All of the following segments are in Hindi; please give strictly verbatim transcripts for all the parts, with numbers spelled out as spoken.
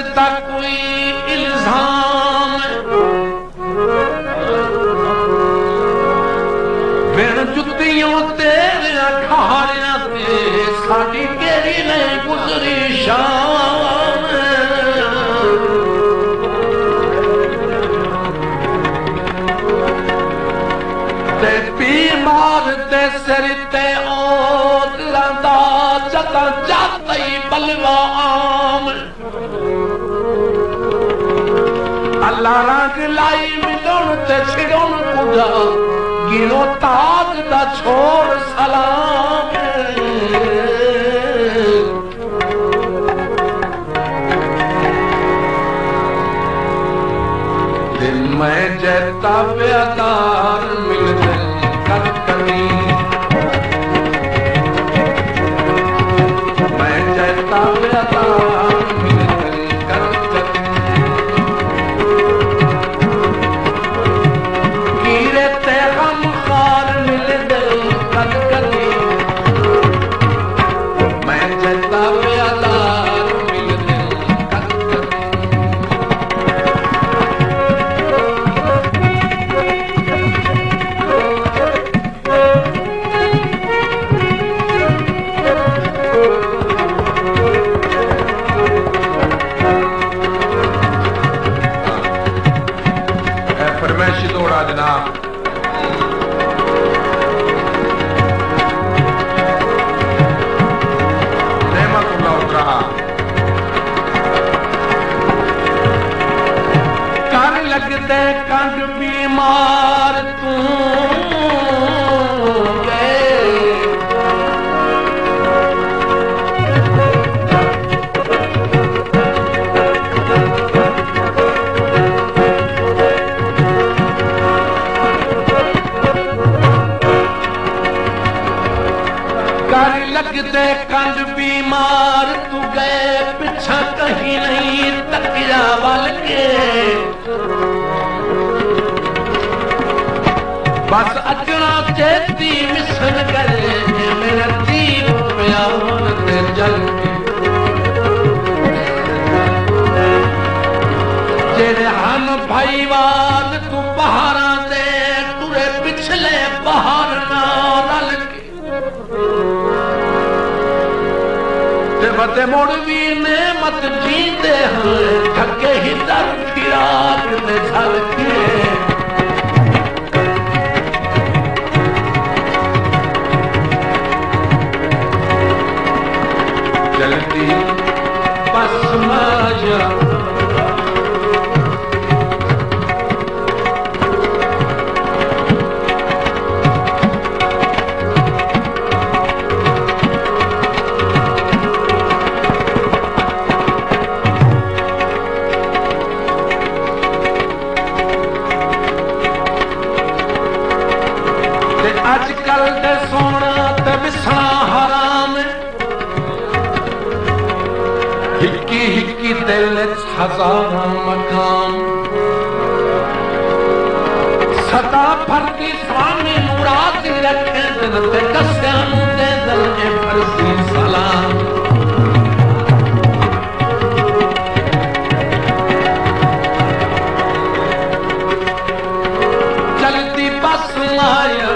दा कोई इल्जाम बिन जुतियों तेरे खारिया ते साडी केरी नहीं गुजरी शाम ते बीमार ते सिर ते ओट लंदा जता जाता ही बलवा आम अल्लाह रंग लाई मिलन ते छिड़न कुदा गिनो ताज दा छोड़ सलाम दिन मैं जैता प्यादार मिल दिल कर करी मैं जैता प्यादार मिल दिल कर करी कीरे ते गम खार मिल दिल कर करी मैं जैता प्यादार मिल दिल कर करी फरमाइशी दौड़ा जनाब नेमतुल्लाह उतरा कर लगते कंड बीमार तू लगते कंड बीमार तू गए पिछा कहीं नहीं तकिया बल के बस अजना चेती मिसन करे मेरा दीप प्यार ते जल के जेरे हम भाईवाल तू पहाड़ा दे तुरे पिछले पहाड़ ना रल के मत मुड़वी ने मत जीते हैं थके ही दर फिराक ने झलके जल्दी बस माजा अजकल दे सोना ते बिसना हराम हिक्की हिक्की दिल हजारा मकाम सदा फरकी स्वामी मुराद रखे दिन ते कस्या दे दिल के फरसी सलाम चलती बस आया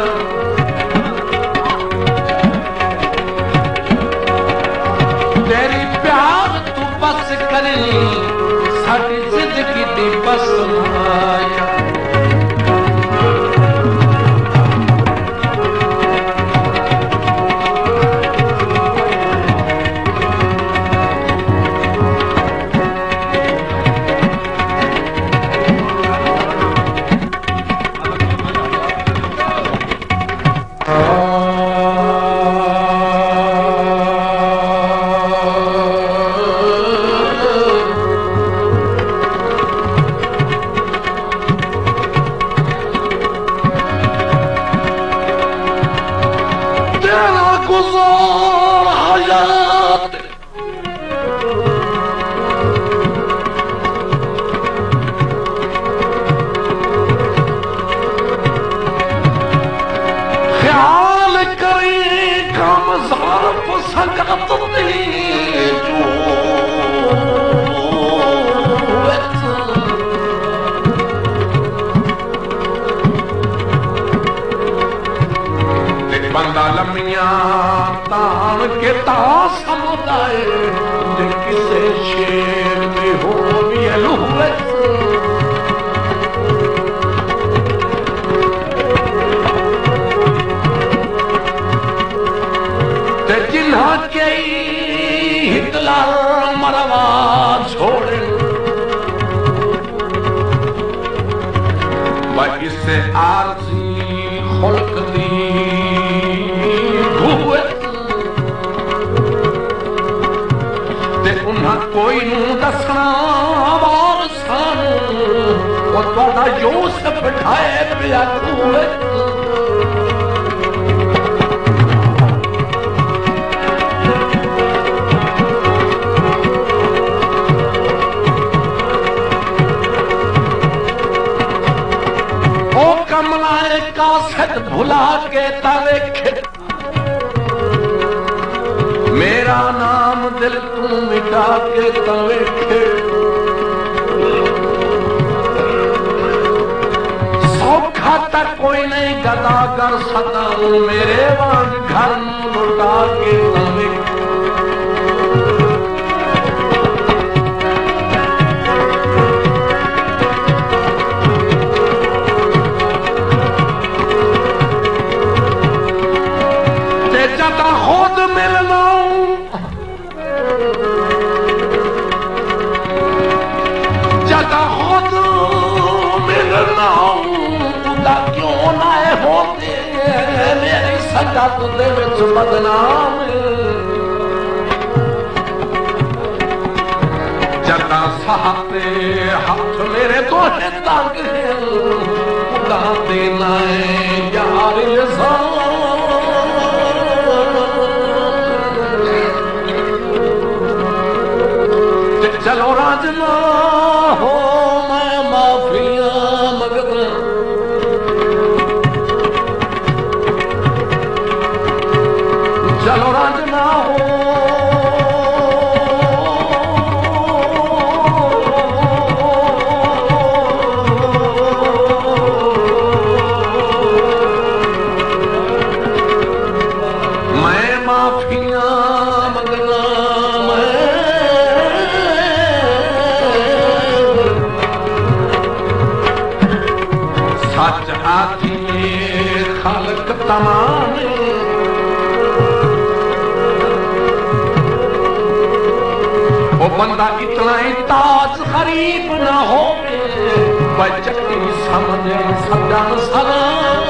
तेरी प्यार तू बस करी साड़ी जिंदगी दी बस आया गुज़ार हयात ख्याल करी कम ज़ारफ सकत दी जो बंदा लम्मिया तान के ता समुदाय जे किसे शेर में हो भी लुहत ते जिन्हा के हिटलर मरवा छोड़े इससे आरजी खुल्क दी भूत ते उन्हां कोई नू दसना वार सानू वो तुहाडा यूसुफ बिठाए पिया भूत कमलाए कासत भुला के तवे मेरा नाम दिल तू मिटा के तवे सौखा तक कोई नहीं गदा कर सकता मेरे वांग घर लुटा के तवे खुद मिलना जदा खुद मिलना उदा क्यों ना होते मेरी संगत दे विच बदनाम जदा साथे हाथ मेरे तो तंग उदा देना यार इंसान चलो राजना हो मैं माफिया मगर चलो राजना हो मैं माफिया मगर सच आती खालक तमाम वो बंदा इतना ही ताज गरीब ना हो बचती समझ सदा सलाम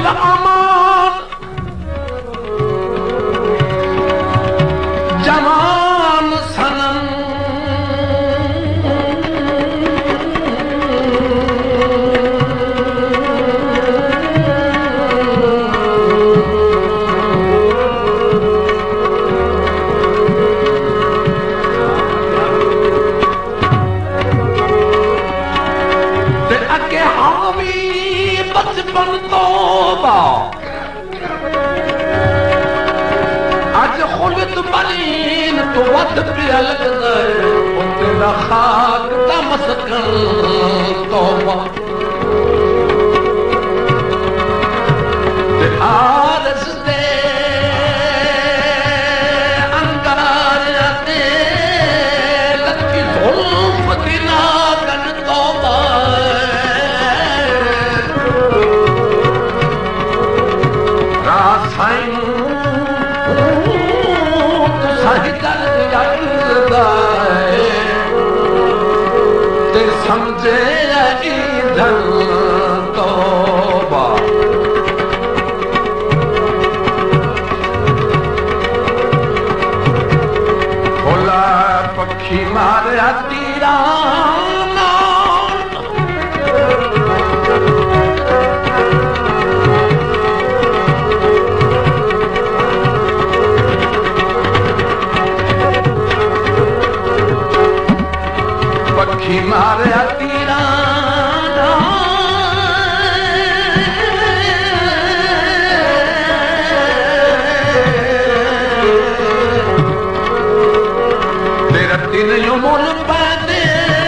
अमान जवान सनम बचपन तोबा अज खुलत बनीन तो वद पिया लगदा है उते दा खाक दा मस्कन तोबा ते आरज़ दे अंगार ते लकी जुल्फ दी नागन तोबा ते समझे ईंधन तौबा भोला पक्षी मारिया तीरा पक्षी मारिया तीरा तेरा तीन यो मुल पैदे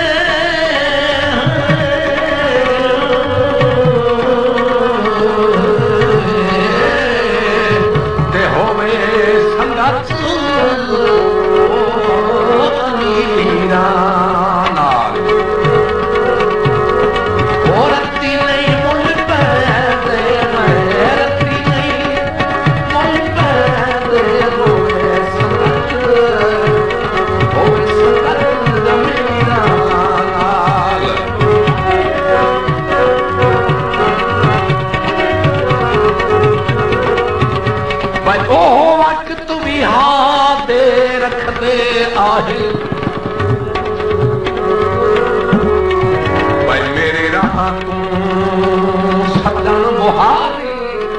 ते होवे संगत नीरा रखते आहे भाई मेरे राह तू सदन बुहारी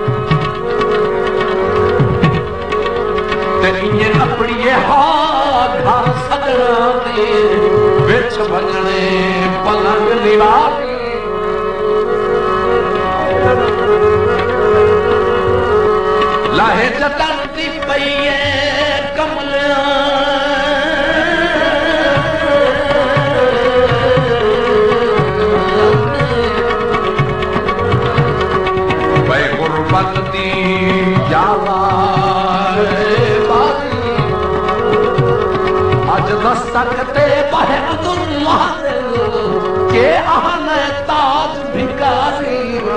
ते इन्हें अपनी हाथ सदना दे बिच बजने पलंग निवारी लाहे जतरती पई गुरबती जाला बाजी अज दस्तक ते बहे अब्दुल्लाह के आहन ताज भिकारी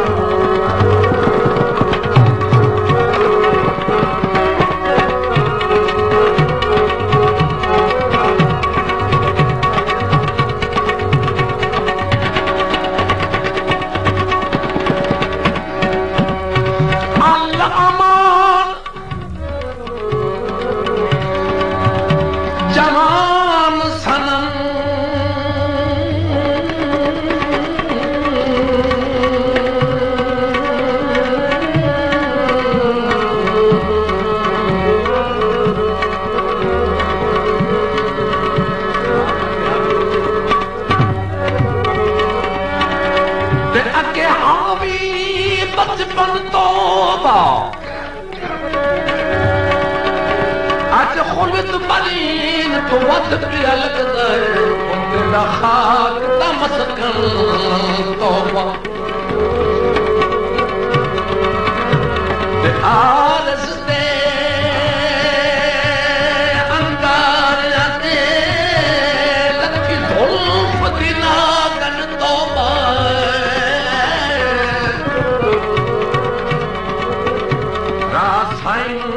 जवान सनम ते अगे हावी बचपन तोबा अज खुलत बनीन तो वद पिया लगदा है उते दा खाक दा मस्कन तौबा ते आरज़ दे अंगार ते लकी जुल्फ दी नागन तौबा रासायन